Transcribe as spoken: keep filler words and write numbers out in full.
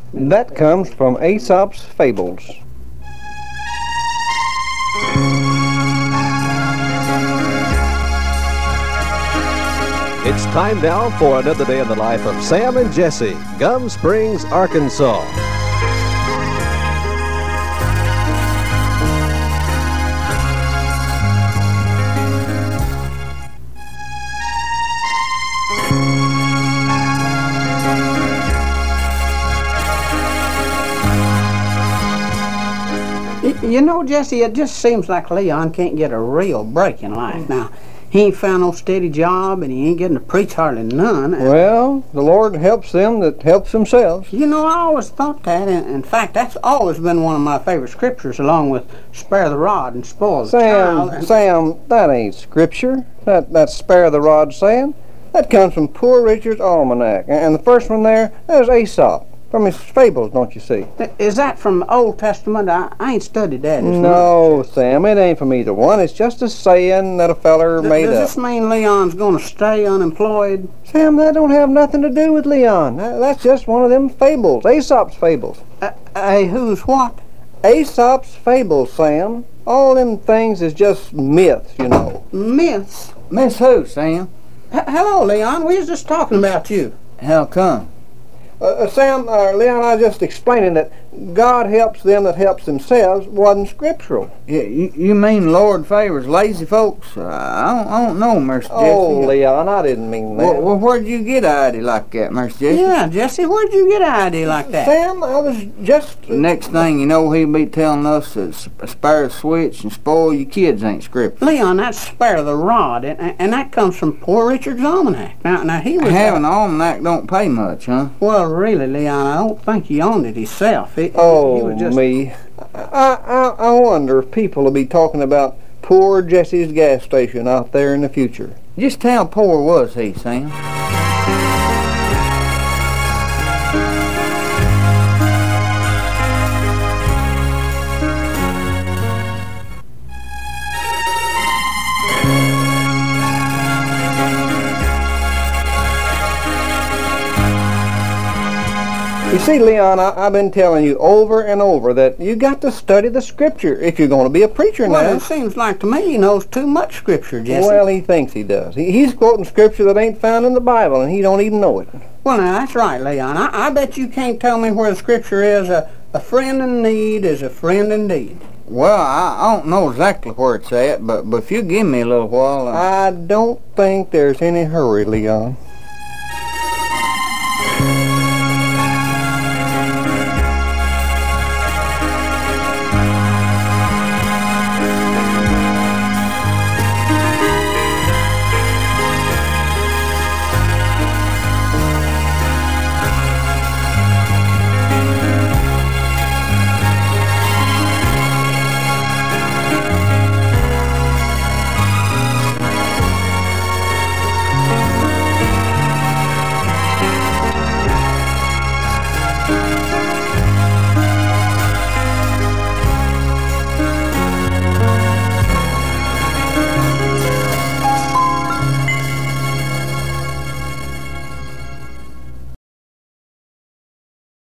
That comes from Aesop's Fables. It's time now for another day in the life of Sam and Jesse, Gum Springs, Arkansas. You know, Jesse, it just seems like Leon can't get a real break in life now. He ain't found no steady job, and he ain't getting to preach hardly none. Well, the Lord helps them that helps themselves. You know, I always thought that. In, in fact, that's always been one of my favorite scriptures, along with spare the rod and spoil the Sam, child. And Sam, that ain't scripture. That that's spare the rod saying. That comes from Poor Richard's Almanac. And the first one there, that is Aesop. From his fables, don't you see? Is that from the Old Testament? I, I ain't studied that. No, Sam, it ain't from either one. It's just a saying that a feller Th made does up. Does this mean Leon's going to stay unemployed? Sam, that don't have nothing to do with Leon. That, that's just one of them fables, Aesop's Fables. Uh, hey, who's what? Aesop's Fables, Sam. All them things is just myths, you know. Myths? Miss who, Sam? H hello, Leon. We was just talking about you. How come? Uh, uh, Sam, uh, Leon, I was just explaining that God helps them that helps themselves wasn't scriptural. Yeah, you, you mean Lord favors lazy folks? Uh, I, don't, I don't know, Mercy Oh, Jesse. Leon, I didn't mean that. Well, well, where'd you get an idea like that, Mercy Jesse? Yeah, Jesse, where'd you get an idea like that? Sam, I was just... The next thing you know, he'll be telling us that sp spare the switch and spoil your kids ain't scripture. Leon, that's spare the rod, and, and that comes from Poor Richard's Almanac. Now, now he was... Having an almanac don't pay much, huh? Well, really, Leon, I don't think he owned it himself. He, Oh, he was just... me. I, I, I wonder if people will be talking about poor Jesse's gas station out there in the future. Just how poor was he, Sam? You see, Leon, I, I've been telling you over and over that you got to study the scripture if you're going to be a preacher Well, now. it seems like to me he knows too much scripture, Jesse. Well, he thinks he does. He, he's quoting scripture that ain't found in the Bible, and he don't even know it. Well, now, that's right, Leon. I, I bet you can't tell me where the scripture is, a, a friend in need is a friend indeed. Well, I, I don't know exactly where it's at, but, but if you give me a little while... Uh... I don't think there's any hurry, Leon.